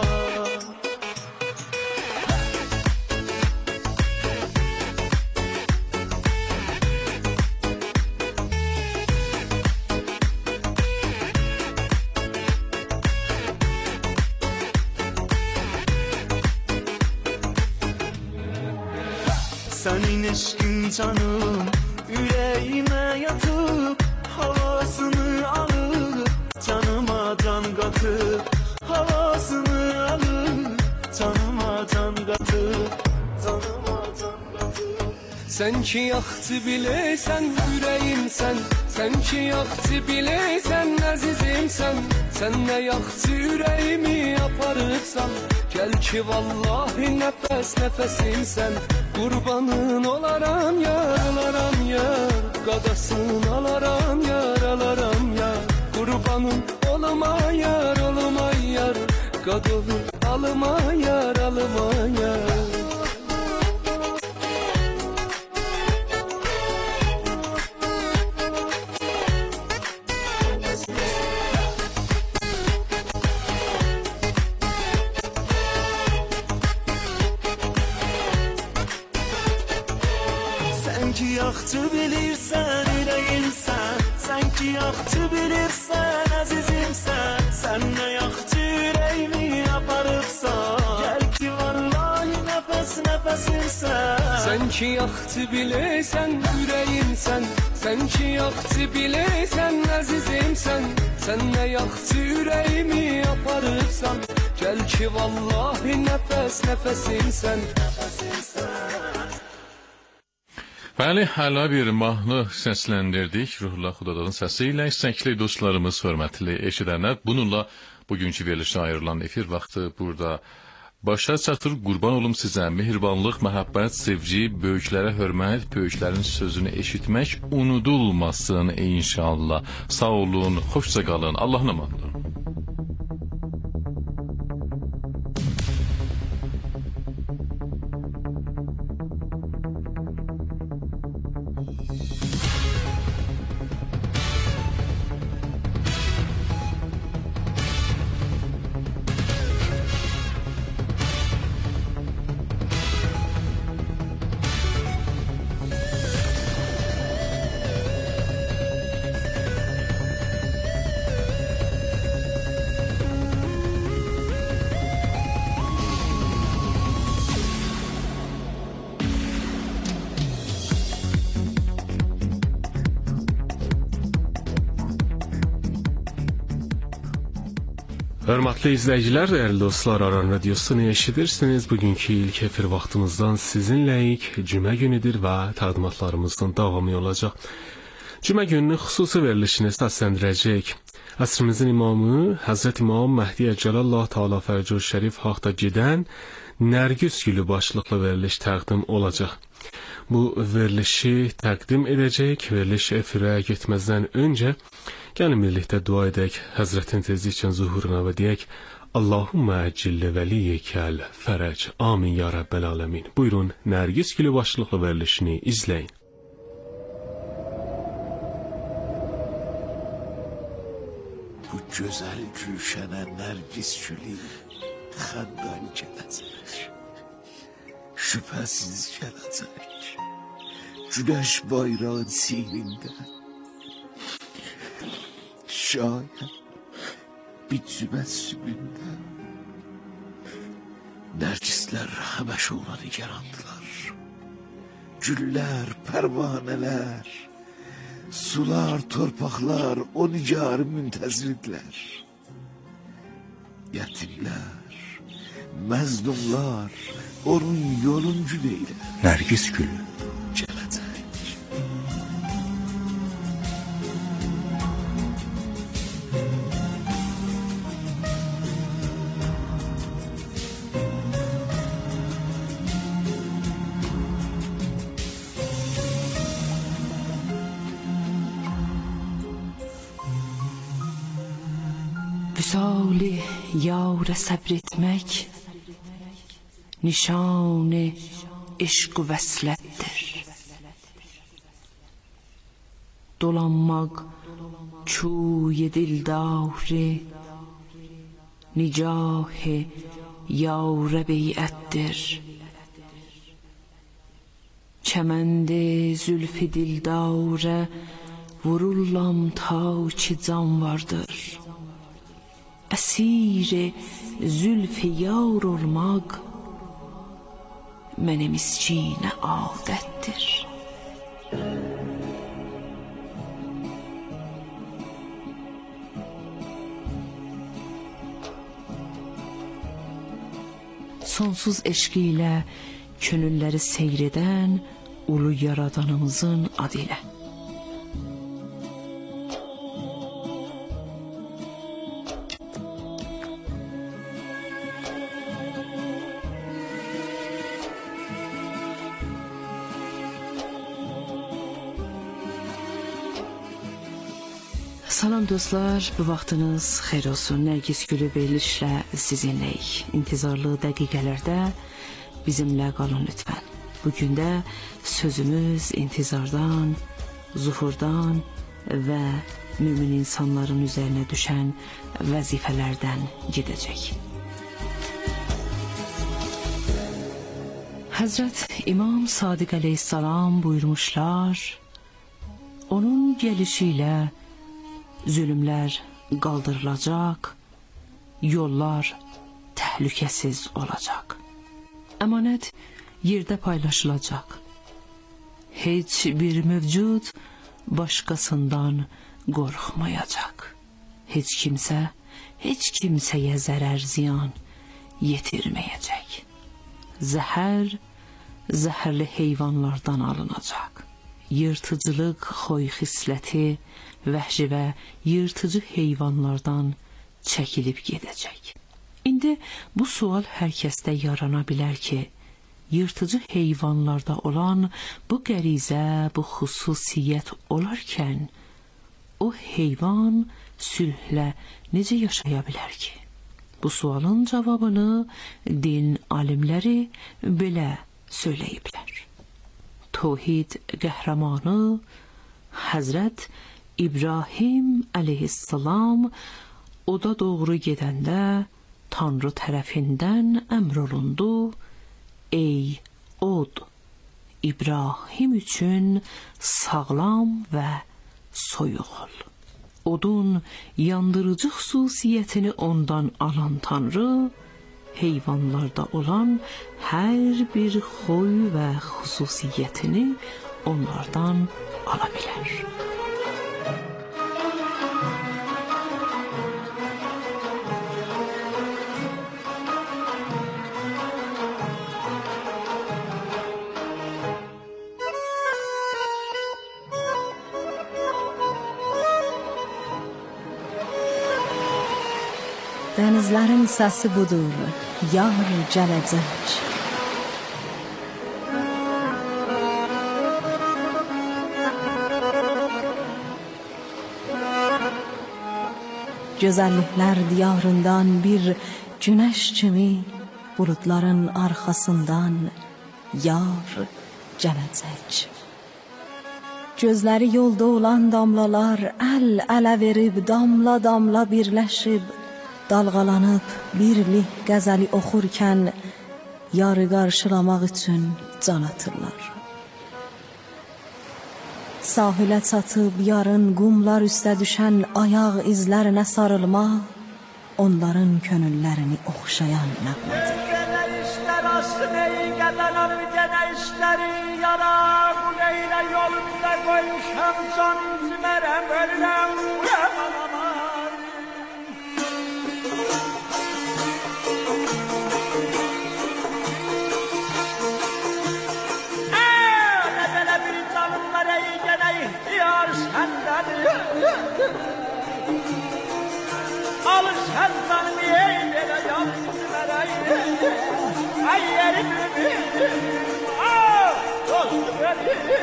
Senin eşkin canım yüreğime yatıp, havasını alıp, canıma can katıp, havasını alıp, canıma can katıp, canıma can katıp. Sen ki yaxşı bileysen yüreğimsen, sen ki yaxşı bileysen əzizimsən, sen ne yaxşı yüreğimi yaparırsan, gel ki vallahi nəfəs nəfəsimsən, qurbanın olaram yar, alaram yar, qadasın alaram yar, alaram yar, qurbanın olma yar, olma yar, qadolu alma yar, alma yar. Sen ki yaxşı bilirsən ürəyimsən, sən ki yaxşı bilirsən əzizimsən, sən nə yaxşı ürəyimi aparıbsan, gəl ki vallahi nəfəs nəfəsimsən. Sən ki yaxşı bilirsən ürəyimsən, sən ki yaxşı bilirsən əzizimsən, sən nə yaxşı ürəyimi aparıbsan, gəl ki vallahi nəfəs nəfəsimsən. Bəli, hələ bir mahnı səsləndirdik. Ruhullah Xudadadın səsi ilə istəkli dostlarımız, hörmətli eşidənlər. Bununla bugünkü verilişə ayrılan efir vaxtı burada Başa çatır, qurban olum sizə. Mehribanlıq, məhəbbət, sevgi, böyüklərə hörmət, böyüklərin sözünü eşitmək unudulmasın inşallah. Sağ olun, xoşça qalın. Allahın amanı. Hörmətli izləyicilər, dəyərli dostlar, Aran Radiosunu eşidirsiniz. Bugünkü ilk efir vaxtımızdan sizinləyik. Cümə günüdür və təqdimatlarımızdan davamı olacaq. Cümə gününün xüsusi verilişini səsləndirəcək. Əsrimizin imamı Həzrət İmam Məhdi Əcəlallah Teala Fərcü Şərif haqda gedən Nərgiz gülü başlıqlı veriliş təqdim olacaq. Bu verilişi təqdim edəcək. Veriliş efirə getməzdən öncə gəlin birlikdə dua edək Həzrətin tezliklə zuhuruna və deyək: Allahümmə əcillə vəliyyəkəl fərəc. Amin ya Rəbbəl aləmin. Buyurun, Nərgiz gülü başlıqlı verilişini izləyin. Bu gözəl gülşənə Nərgiz gülü xəndan gələcək. Şübhəsiz gələcək. Günəş bayrağın siyirində. Şayət bir cüməssümündə Nərgislər həməşə ona nigarandılar. Güllər, pərvanələr, sular, torpaqlar o nigarı müntəzirdirlər. Yetimlər, məzlumlar onun yolun güleylə. Nərgiz gülü gələcək. Vüsal-i yâre sabretmek nişan-ı eşq-ı vəslətdir. Dolanmaq çuy-i dildar-ı nicah-ı yâre beyətdir. Çəmənd-i zülf-i dildar-ı vururlam ta ki can vardır. Əsir-i zülf-i yar olmaq mənə miskinə adətdir. Sonsuz eşq ilə könülləri seyr edən ulu yaradanımızın adı ilə. Salam dostlar, bu vaxtınız xeyir olsun. Nərgiz gülü verilişlə sizinləyik. İntizarlı dəqiqələrdə bizimlə qalın lütfən. Bugün də sözümüz intizardan, zuhurdan və mümin insanların üzərinə düşən vəzifələrdən gedəcək. Həzrət İmam Sadiq əleyhissalam buyurmuşlar, onun gəlişi ilə zülümlər qaldırılacaq, yollar təhlükəsiz olacaq. Əmanət yerdə paylaşılacaq. Heç bir mövcud başqasından qorxmayacaq. Heç kimsə, heç kimsəyə zərər ziyan yetirməyəcək. Zəhər, zəhərli heyvanlardan alınacaq. Yırtıcılıq xoy xisləti, vəhşi və yırtıcı heyvanlardan çəkilib gedəcək. İndi bu sual hər kəsdə yarana bilər ki, yırtıcı heyvanlarda olan bu qərizə, bu xüsusiyyət olarkən, o heyvan sülhlə necə yaşaya bilər ki? Bu sualın cavabını din alimləri belə söyləyiblər. Tövhid qəhrəmanı Həzrət İbrahim əleyhissalam oda doğru gedəndə Tanrı tərəfindən əmr olundu: ey od, İbrahim üçün sağlam və soyuq ol. Odun yandırıcı xüsusiyyətini ondan alan Tanrı, heyvanlarda olan hər bir xoy və xüsusiyyətini onlardan ala bilər. Denizlerin sesi budur, yar gelecek. Güzellikler diyarından bir güneş kimi bulutların arkasından yar gelecek. Gözleri yolda olan damlalar el ele verip damla damla birleşip dalgalanıp birlik qəzəli oxurkən yarı qarşılamaq üçün can atırlar. Sahilə çatıb yarın qumlar üstə düşən ayaq izlərinə sarılmaq onların könüllərini oxşayan nəğmədir. Gənə işlər asın ey qədənəm, gənə işləri yarar, bu neylə yolunda qoymuşam can izmərəm, ölürəm, uyaman aman. Alır sen tanım ey bela yalnız vereyim, ay yerim benim, ah dostum benim.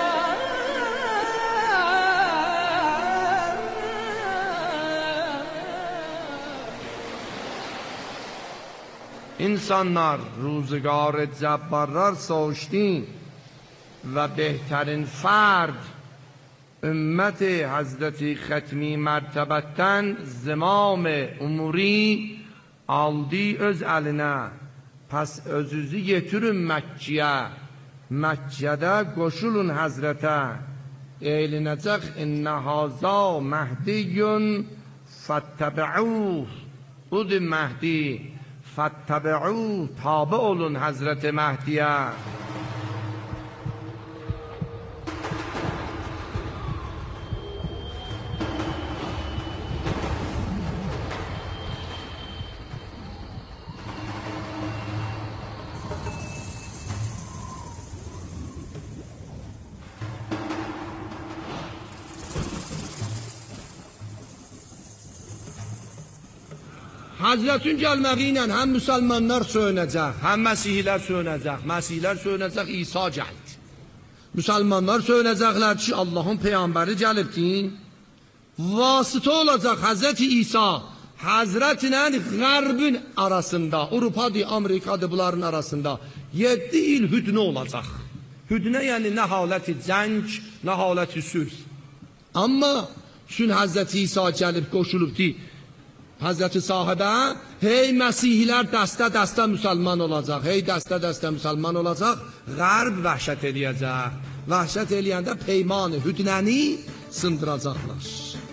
İnsanlar روزگار جبارlar سوشتین و بهترین فرد ümmet Hazreti Xətmi mərtəbətdən zimam umuri aldı öz əlinə. Pəs özünüzü yetirin Məkkəyə. Məkkədə qoşulun Həzrətə. Elinəcək innə haza Məhdiyyun fəttəbi'uh. Budur Məhdi. Fəttəbi'uh. Tabi olun Həzrəti Məhdiyə. Hazretin gəlməyi ilə həm müsəlmanlar söyünəcək, həm məsihilər söyünəcək. Məsihlər söyünəcək, İsa gəldi. Müsəlmanlar söyünəcəklər ki, Allahın peyğəmbəri gəlibdir. Vasitə olacaq Hazreti İsa, Hazretlə Qərbin arasında, Avropadır, Amerikadır, bunların arasında yedi il hüdnə olacaq. Hüdnə yəni nə haləti cəng, nə haləti sülh. Amma üçün Hazreti İsa gəlib qoşulubdur Hazreti sahibə, hey məsihlər dəstə-dəstə müsəlman olacaq, hey dəstə-dəstə müsəlman olacaq, Qərb vəhşət eləyəcək. Vəhşət eləyəndə peymanı, hüdnəni sındıracaqlar.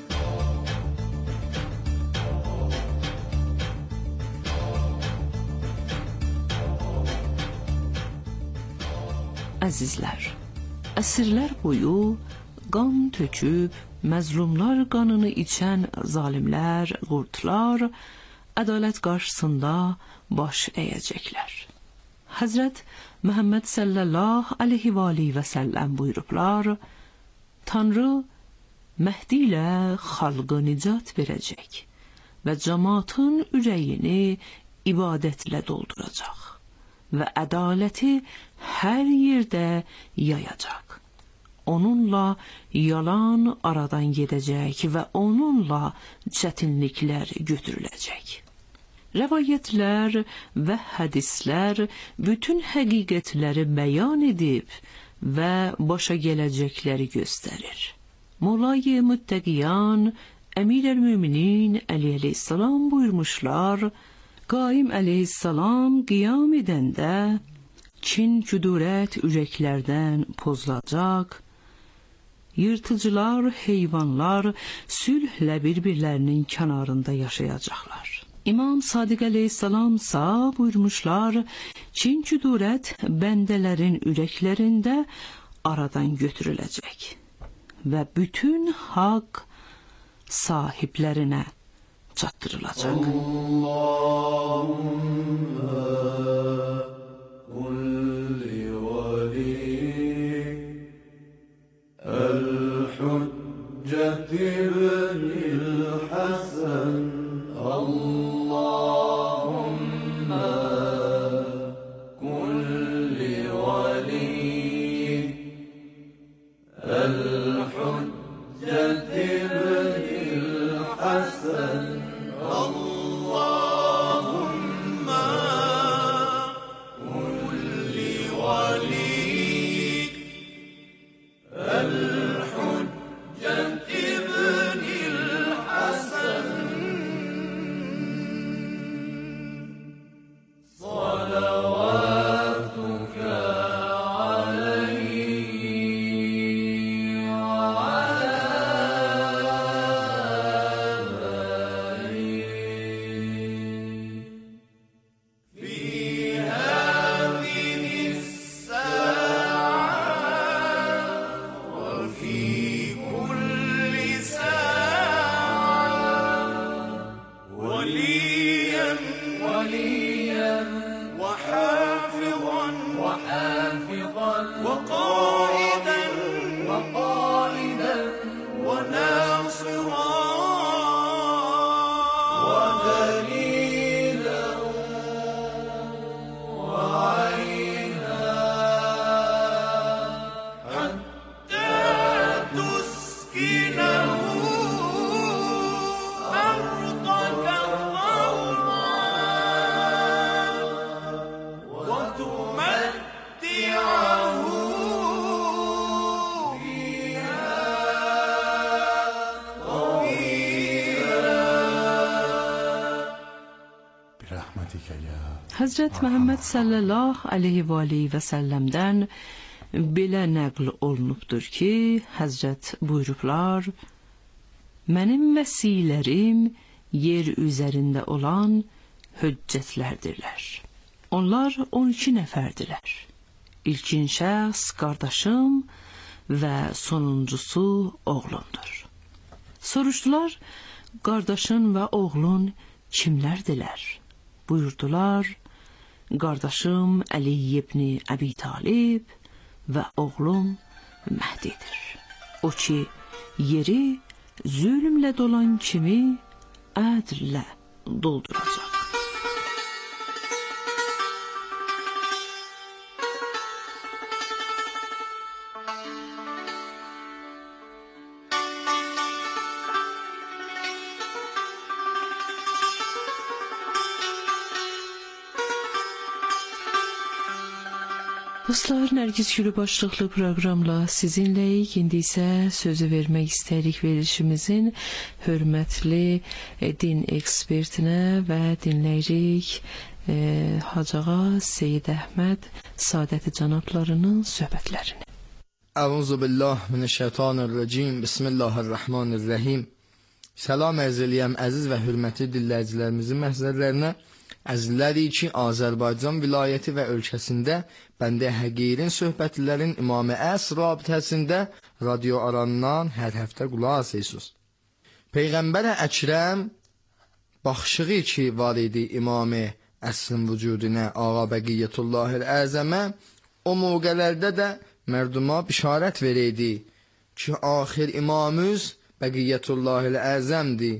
Əzizlər, əsrlər boyu qan töküb, məzlumlar qanını içən zalimlər, qurtlar ədalət qarşısında baş əyəcəklər. Həzrət Məhəmməd sallallahu aleyhi və aleyhi və səlləm buyurublar, Tanrı Məhdi ilə xalqı nicat verəcək və cəmaatın ürəyini ibadətlə dolduracaq və ədaləti hər yerdə yayacaq. Onunla yalan aradan gedəcək və onunla çətinliklər götürüləcək. Rəvayətlər və hədislər bütün həqiqətləri bəyan edib və başa gələcəkləri göstərir. Mulay-i Müttəqiyan Əmir-el-Müminin Əli əleyhissalam buyurmuşlar, Qaim əleyhissalam qiyam edəndə kin, küdurət ürəklərdən pozulacaq, yırtıcılar, heyvanlar sülhlə bir-birlərinin kənarında yaşayacaqlar. İmam Sadiq əleyhissalam sağ buyurmuşlar, kin, küdurət bəndələrin ürəklərində aradan götürüləcək və bütün haqq sahiblərinə çatdırılacaq. Həzrət Məhəmməd sallallahu aleyhi və aleyhi və səlləmdən belə nəql olunubdur ki, Həzrət buyurublar, mənim vəsilərim yer üzərində olan hüccətlərdirlər. Onlar on iki nəfərdirlər. İlkin şəxs qardaşım və sonuncusu oğlumdur. Soruşdular, qardaşın və oğlun kimlərdilər? Buyurdular, qardaşım Əli ibn Əbi Talib və oğlum Məhdidir. O ki, yeri zülmlə dolan kimi ədlə dolduracaq. Dostlar, Nərgiz Gülü başlıqlı proqramla sizinləyik. İndi isə sözü vermək istəyirik verilişimizin hörmətli din ekspertinə və dinləyirik e, Hacıağa Seyid Əhməd Sadəti cənablarının söhbətlərini. Əuzu billah minəşşeytanirracim. Bismillahirrahmanirrahim. Salam ərz eləyəm əziz və hörmətli dinləyicilərimizin məhzərlərinə. Əzizlərik ki, Azərbaycan vilayəti və ölkəsində Bəndə Həqirin söhbətlərin İmam-ı Əsr rabitəsində radio aranından hər həftə qulaq asırsınız. Peyğəmbər Əkrəm baxışığı ki var idi İmam-ı Əsrin vücuduna Ağa Bəqiyyətullahil Əzəmə, o mövqələrdə də mərduma bişarət verəydi ki, axir imamımız Bəqiyyətullahil Əzəmdir.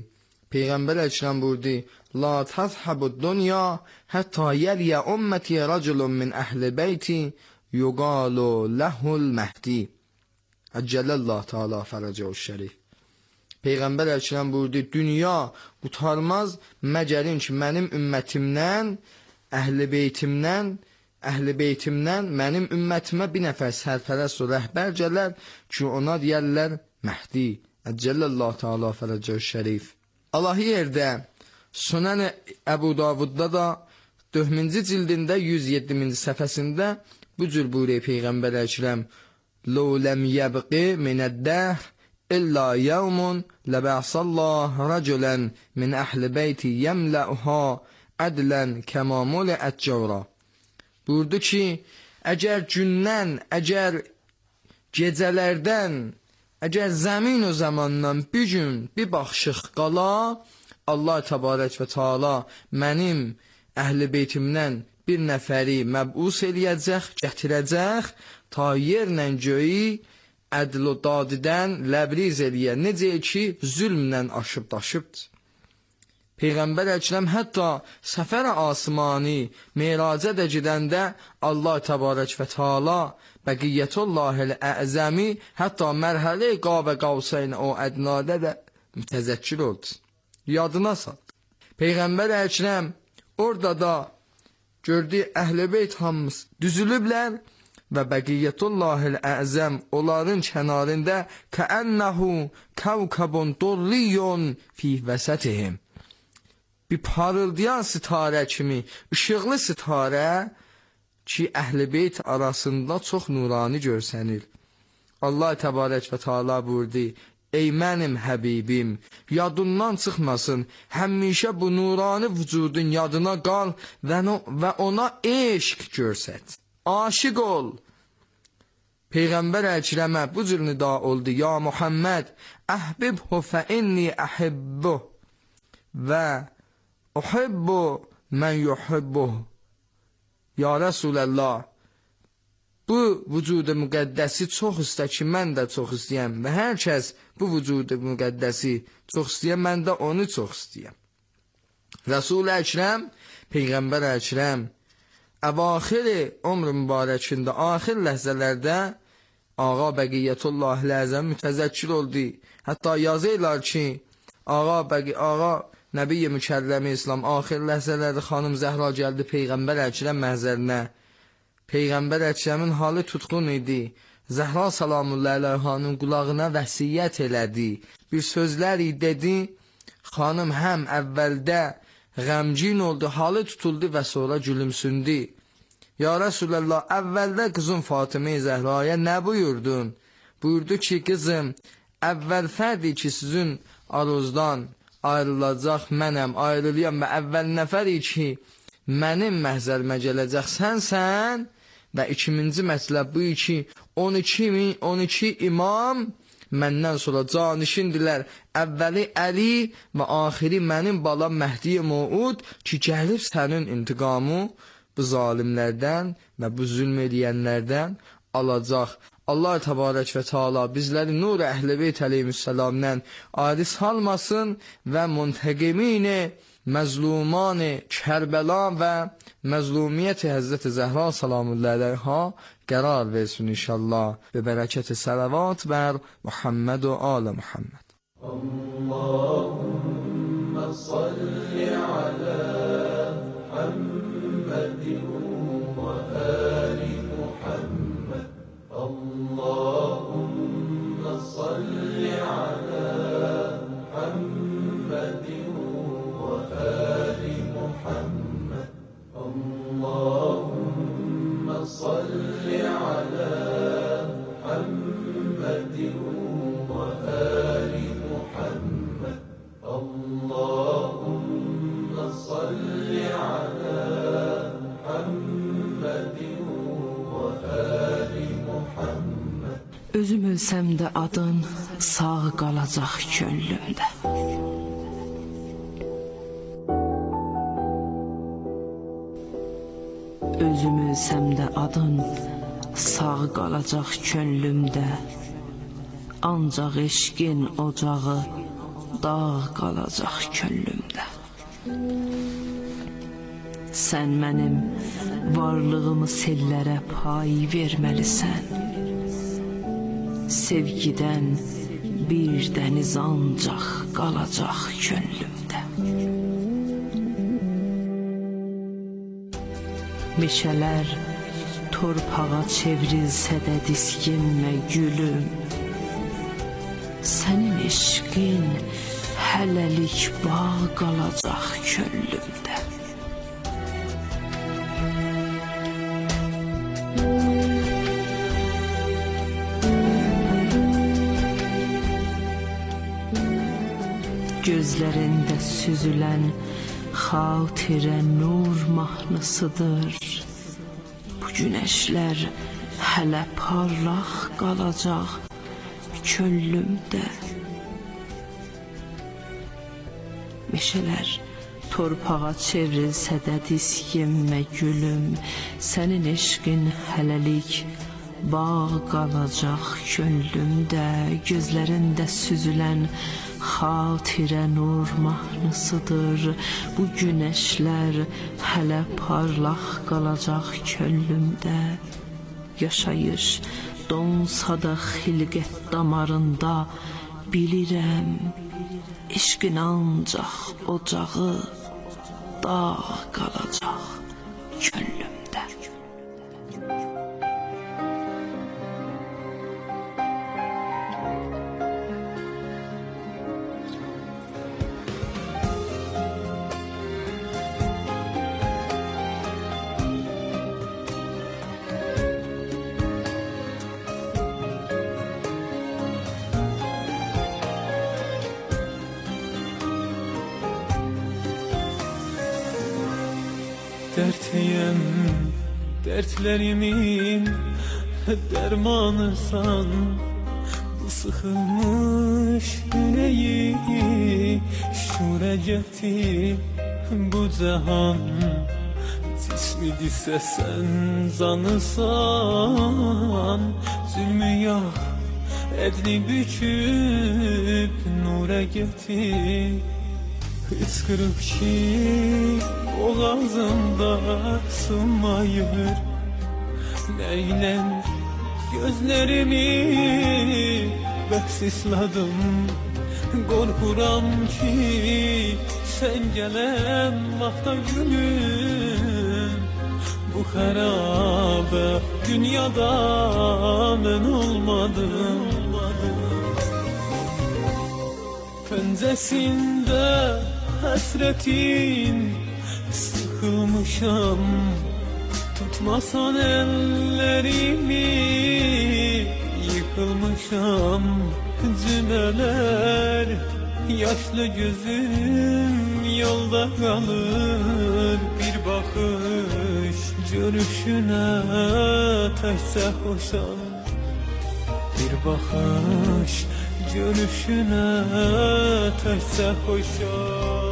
Peyğəmbər əkrəm buyurdu: "La tazhabud dunya hatta yaliya ummati raculun min ahli beyti yuqalu lahul mahdi." Əcələllahu Teala fərəcəhu şərif. Peyğəmbər əkrəm buyurdu: "Dünya qurtarmaz məgərin ki, mənim ümmətimdən, əhli beytimdən, əhli beytimdən mənim ümmətimə bir nəfər sərpərəst və rəhbər gələr ki, ona deyərlər Məhdi." Əcələllahu Teala fərəcəhu şərif. Allah yerdə Sunan Əbu Davudda da dördüncü cildində yüz yeddinci səhifəsində bu cür buyuruyor Peyğəmbər əkrəm: "Ləv ləm yəbqi minəd-dəhr İlla yevmun leba'sallahu raculan min ahli beyti yemla'uha adlan kema mula'at jawra." Buyurdu ki, əgər gündən, əgər gecələrdən, əgər zəmin o zamandan bir gün bir baxışıq qala, Allah təbarək və Teala mənim əhli beytimdən bir nəfəri məbus eləyəcək, gətirəcək, ta yerlə göyü ədl o dadidən ləbriz eləyə, necə ki, zülmlə aşıb daşıbdır. Peyğəmbər əkrəm hətta səfər asmani, meracə də gedəndə Allah təbarək və Teala bəqiyyətullahil əzəmi hətta mərhələ qab-ı qavsayn o ədnadə də mütəzəkkir oldu. Yadına sal. Peyğəmbər əkrəm orada da gördü əhl-i beyt hamımız düzülüblər və bəqiyyətullahil əzəm onların kənarında kəənnəhu kəvkəbun durriyyun fi vəsətihim. Bir parıldayan sitarə kimi, ışıqlı sitarə ki, əhl-i beyt arasında çox nurani görsənir. Allah təbarək və Teala buyurdu: "Ey mənim həbibim, yadından çıxmasın, həmişə bu nurani vücudun yadına qal və ona eşq görsət. Aşiq ol." Peyğəmbər əkrəmə bu cür nida oldu: "Ya Muhammed, əhbibhu fə inni əhibbuh və uhibbu mən yuhibbuh." Ya Resulallah, bu vücudu müqəddəsi çox istə ki, mən də çox istəyəm və hər kəs bu vücudu müqəddəsi çox istəyəm, mən də onu çox istəyəm. Resul-i Əkrəm, Peyğəmbər Əkrəm əvaxiri ömrü mübarəkində, axir ləhzələrdə Ağa Bəqiyyətullahil Əzəm mütəzəkkir oldu. Hətta yazırlar ki, Ağa Bəqi Ağa Nəbi-i Mükərrəm-i İslam axir ləhzələrdə xanım Zəhra gəldi Peyğəmbər Əkrəm məhzərinə. Peyğəmbər Əkrəmin halı tutqun idi. Zəhra salamullahi əleyhanın qulağına vəsiyyət elədi. Bir sözlər dedi. Xanım həm əvvəldə qəmgin oldu, halı tutuldu və sonra gülümsündü. Ya Resulallah, əvvəldə qızım Fatimə Zəhraya nə buyurdun? Buyurdu ki, qızım, əvvəl fərdi ki, sizin aruzdan ayrılacaq mənəm, ayrılıyam və əvvəl nəfəri ki, mənim məhzərimə gələcək sənsən və ikinci mətləb bu ki, on iki min on iki imam məndən sonra canişindilər. Əvvəli Əli və axiri mənim balam Məhdi-i Mauud ki, gəlib sənin intiqamı bu zalimlərdən və bu zülm edənlərdən alacaq. Allah təbarək və Teala bizləri nur-i əhl-i beyt əleyhissalamdan ayrı salmasın və munteqimini məzlumani Kərbəla və məzlumiyyəti Həzrəti Zəhra salamullahi əleyha qərar versin inşallah. Və bərəkəti salavat bər Muhammed və alə Muhammed. Allahümme salli alə Muhammedin və ali Muhammed. Allahümme salli alə Muhammedin və ali Muhammed. Allahümme salli alə Muhammedin və ali Muhammed. Allahümme salli alə Muhammedin və ali Muhammed. Özüm ölsəm də adın sağ qalacaq könlümdə. Özüm ölsəm də adın sağ qalacaq könlümdə. Ancaq eşqin ocağı dağ qalacaq könlümdə. Sən mənim varlığımı sellərə pay verməlisən. Sevgidən bir dəniz ancaq qalacaq könlümdə. Meşələr torpağa çevrilsə də diskinmə gülüm. Sənin eşqin hələlik bağ qalacaq könlümdə. Gözlərində süzülən xatirə nur mahnısıdır. Bu günəşlər hələ parlaq qalacaq könlümdə. Meşələr torpağa çevrilsə də diskinmə gülüm. Sənin eşqin hələlik bağ qalacaq könlümdə. Gözlərində süzülən xatirə nur mahnısıdır. Bu günəşlər hələ parlaq qalacaq könlümdə. Yaşayış donsa da xilqət damarında, bilirəm eşqin ancaq ocağı dağ qalacaq könlümdə. Dertliyim, dertlerimin dermanısan. Bu sıkılmış yüreği şure getir. Bu cahan cismidirsə sen zanısan. Zulmü yağ edni büküp nura getir. Hıçkırık ki boğazımda sığmayır. Neylen gözlerimi bəksisladım. Qorxuram ki sen gelen vaxta gülüm. Bu xərabə dünyada mən olmadım. Pəncəsində həsrətin sıkılmışam. Tutmasan ellerimi yıkılmışam. Cümeler yaşlı gözüm yolda kalır. Bir bakış görüşüne təkcə xoşam. Bir bakış görüşüne təkcə xoşam.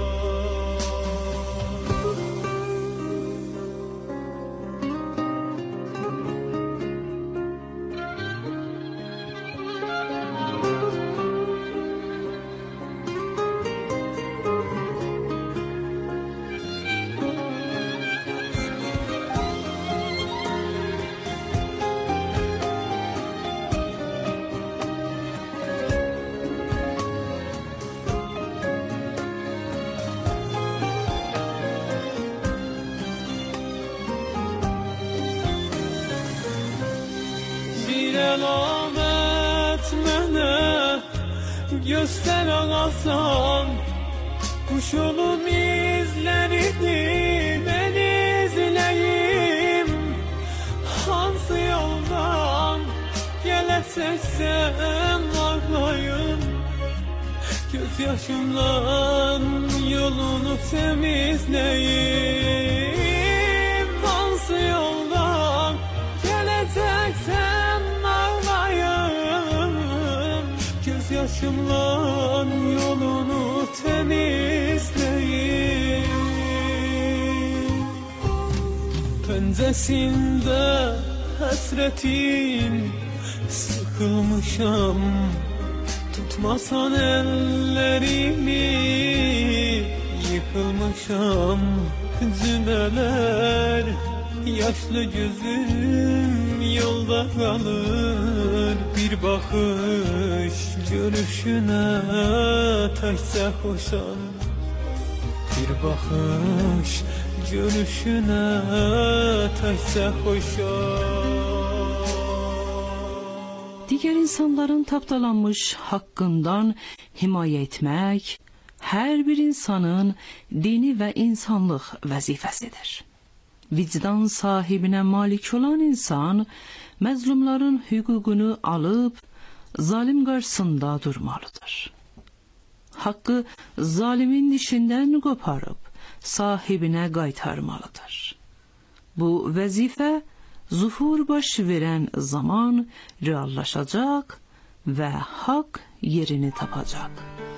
Selamet mənə göstər ağasan. Kuş olum izlərini mən izləyim. Hansı yoldan gələcəksən ağlayım. Göz yaşımla yolunu temizləyim. Hansı yoldan gələcəksən ağlayım. Göz yaşımla yolunu temizleyim. Pəncəsində həsrətin sıkılmışam. Tutmasan eller ellerini, yıkılmışam cümeler, yaşlı gözüm yolda kalır. Bir bakış görüşüne təkcə xoşam, bir bakış görüşüne təkcə xoşam. Diğer insanların tapdalanmış hakkından himaye etmek, her bir insanın dini ve insanlık vazifesidir. Vicdan sahibine malik olan insan, məzlumların hüququnu alıp, zalim qarşısında durmalıdır. Hakkı zalimin dişinden koparıp, sahibine qaytarmalıdır. Bu vazife, zuhur baş veren zaman reallaşacak ve hak yerini tapacak.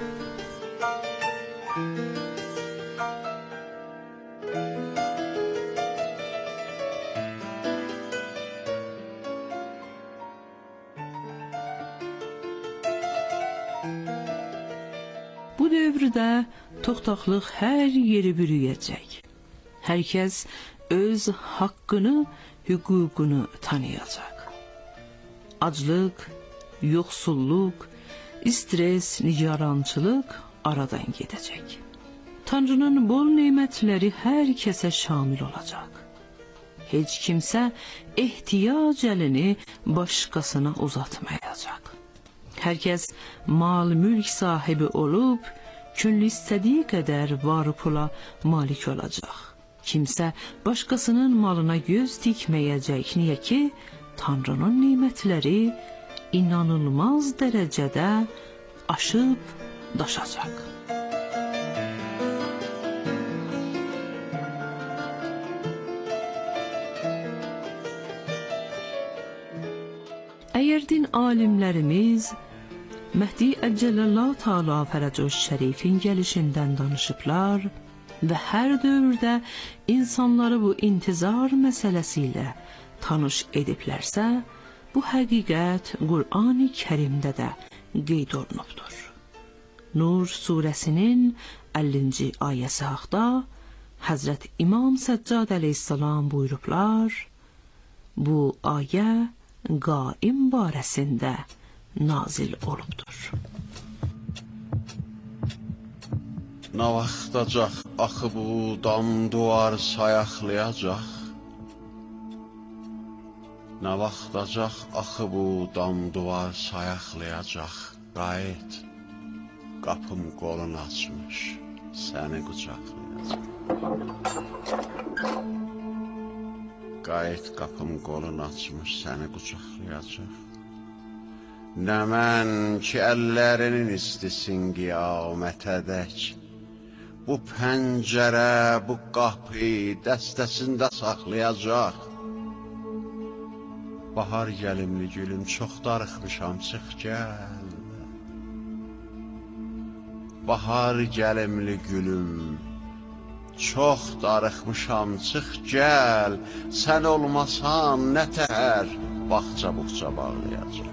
Bu dövrdə toxtaqlıq hər yeri bürüyəcək. Herkes öz hakkını, hüququnu tanıyacak. Aclıq, yoxsulluk, stres, nigarançılıq aradan gedəcək. Tanrının bol nemətləri hər kəsə şamil olacaq. Heç kimsə ehtiyac əlini başqasına uzatmayacaq. Herkes mal mülk sahibi olup, könlü istediği kadar var pula malik olacak. Kimse başkasının malına göz dikmeyecek. Niye ki Tanrı'nın nimetleri inanılmaz derecede aşıp daşacak. Eğer din alimlerimiz Mehdi Əcəlallahu Teala Fərəcəş Şərifin gəlişindən danışıblar və hər dövrdə insanları bu intizar məsələsi ilə tanış ediblərsə, bu həqiqət Qur'an-ı Kərimdə də qeyd olunubdur. Nur surəsinin əllinci ayəsi haqda Həzrət İmam Səccad əleyhissalam buyurublar, bu ayə qaim barəsində nazil olubdur. Nə vaxtacaq axı bu dam duvar sayaqlayacaq? Nə vaxtacaq axı bu dam duvar sayaqlayacaq? Qayıt, qapım qolun açmış, səni qucaqlayacaq. Qayıt, qapım qolun açmış, səni qucaqlayacaq. Nə mən ki əllərinin istisin qiyamətədək, bu pəncərə, bu qapı dəstəsində saxlayacaq. Bahar gəlimli gülüm, çox darıxmışam, çıx gəl. Bahar gəlimli gülüm, çox darıxmışam, çıx gəl. Sən olmasan nə təhər, bağça-buxça bağlayacaq.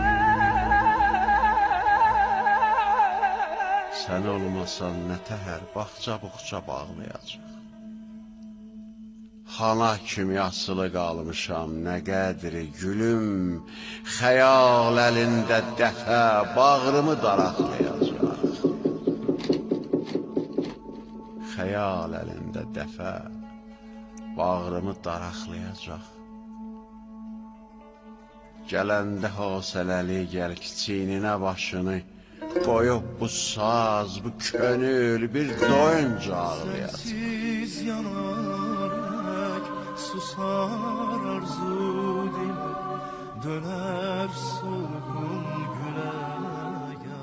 Sən olmasan nə təhər, bağça-buxça bağlayacaq. Xana kimi asılı qalmışam, nə qədri gülüm, xəyal əlində dəfə bağrımı daraqlayacaq. Xəyal əlində dəfə bağrımı daraqlayacaq. Gələndə hosələli gəl kiçiyninə başını, qoyub bu saz, bu könül bir doyunca ağlayacaq. Siz yanarək susar arzu dil, döner solgun güləyə.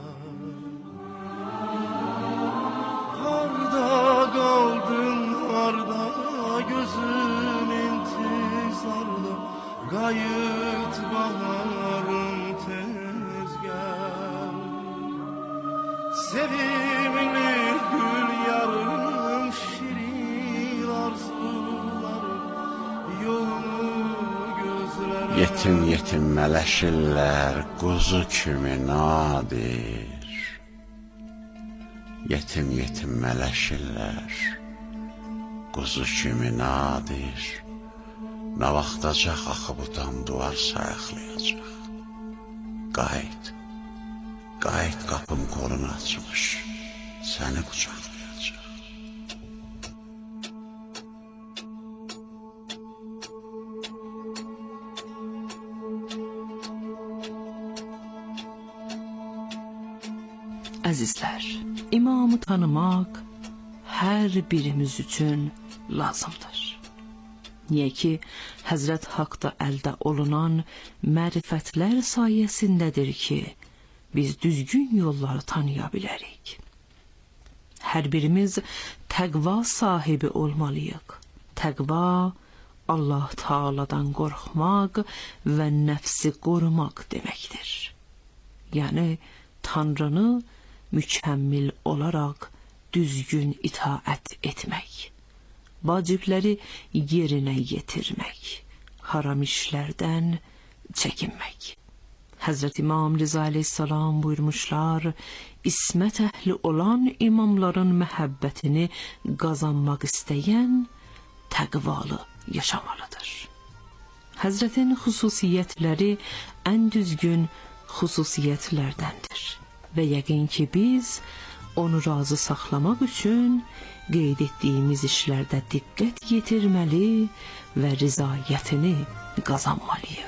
Harda qaldın, harda gözüm intizarlı, qayıt baharım tez gəl. Sevimli gül yarım, şirin arzularım, yolunu gözlərə. Yetim yetim mələşirlər, quzu kimi nadir. Yetim yetim mələşirlər, quzu kimi nadir, nə vaxtacaq axı bu tam duvar sayıqlayacaq. Qayıt, qayıt qapım qolun açmış, səni qucaqlayacaq. Əzizlər, imamı tanımaq hər birimiz üçün lazımdır. Niyə ki, Həzrət Haqda əldə olunan mərifətlər sayəsindədir ki, biz düzgün yolları tanıya bilərik. Hər birimiz təqva sahibi olmalıyıq. Təqva, Allah Taala'dan qorxmaq və nəfsi qorumaq deməkdir. Yəni, Tanrını mükəmmel olaraq düzgün itaət etmək, vacibləri yerinə yetirmək, haram işlərdən çəkinmək. Həzrət İmam Rıza əleyhissalam buyurmuşlar, ismət əhli olan imamların məhəbbətini qazanmaq istəyən təqvalı yaşamalıdır. Həzrətin xüsusiyyətləri ən düzgün xüsusiyyətlərdəndir. Və yəqin ki, biz onu razı saxlamaq üçün qeyd etdiyimiz işlərdə diqqət yetirməli və rızayətini qazanmalıyıq.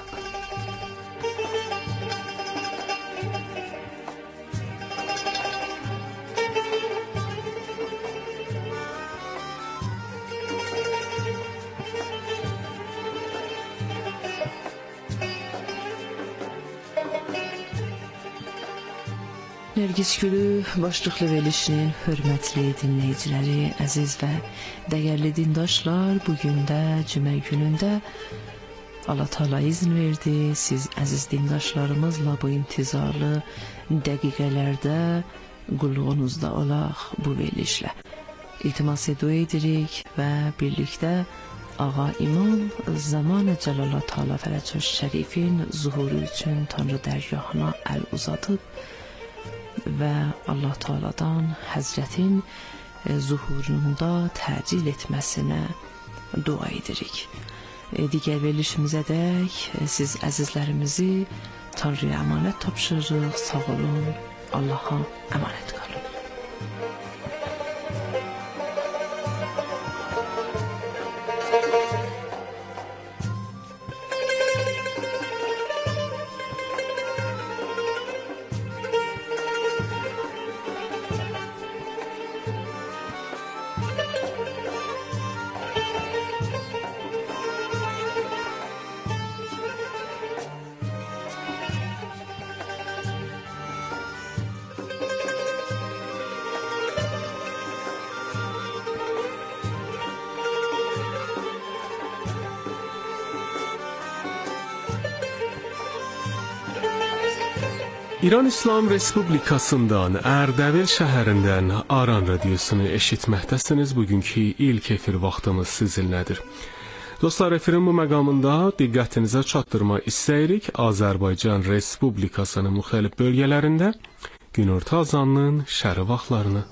Nərgiz Gülü başlıqlı verilişinin hörmətli dinləyiciləri, əziz və dəyərli dindaşlar, bugün də cümə günündə Allah Teala izin verdi, siz əziz dindaşlarımızla bu intizarlı dəqiqələrdə qulluğunuzda olaq bu verilişlə. İltimas edirik və birlikdə Ağa İmam Zamanə Cəlallah Teala Fərəcəş Şərifin zuhuru üçün Tanrı dərgahına əl uzadıb və Allah Teala'dan Həzrətin zuhurunda təcil etməsinə dua edirik. Digər verilişimizə dək siz əzizlərimizi Tanrıya əmanət tapşırırıq. Sağ olun, Allah'a əmanət qalın. İran İslam Respublikasından Ərdəbil şəhərindən Aran radiosunu eşitməkdəsiniz. Bugünkü ilk efir vaxtımız sizinlədir. Dostlar, efirin bu məqamında diqqətinizə çatdırma istəyirik. Azərbaycan Respublikasının müxtəlif bölgələrində günorta azanının şəri vaxtlarını.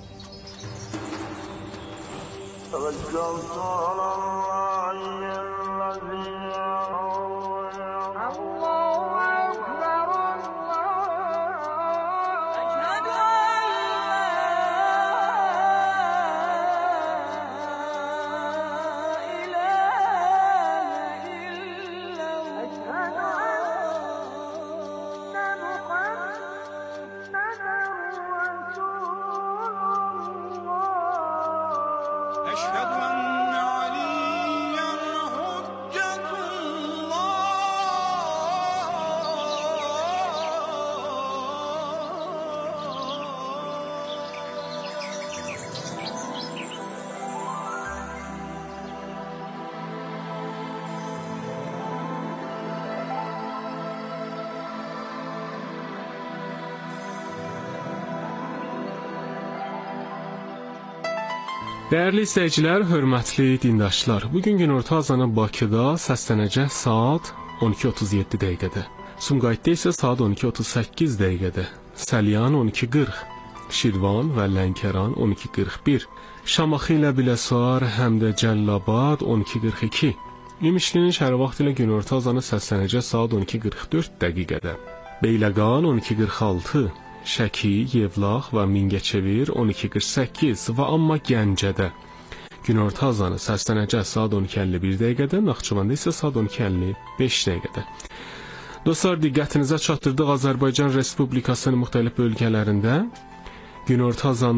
Dəyərli izləyicilər, hörmətli dindaşlar, bugün günorta azanı Bakıda səslənəcək saat on iki otuz yeddi dəqiqədə. Sumqayıtda isə saat on iki otuz səkkiz dəqiqədə. Səlyan on iki qırx. Şirvan və Lənkəran on iki qırx bir, Şamaxı ilə Biləsuvar həm də Cəllabad on iki qırx iki. İmişlinin şəhər vaxtı ilə günorta azanı səslənəcək saat on iki qırx dörd dəqiqədə. Beyləqan on iki qırx altı, Şəki, Yevlax və Mingəçevir on iki qırx səkkiz və amma Gəncədə günorta azanı səslənəcək saat on iki əlli bir dəqiqədə, Naxçıvanda isə saat on iki əlli beş dəqiqədə. Dostlar, diqqətinizə çatdırdıq Azərbaycan Respublikasının müxtəlif bölgələrində günorta azanı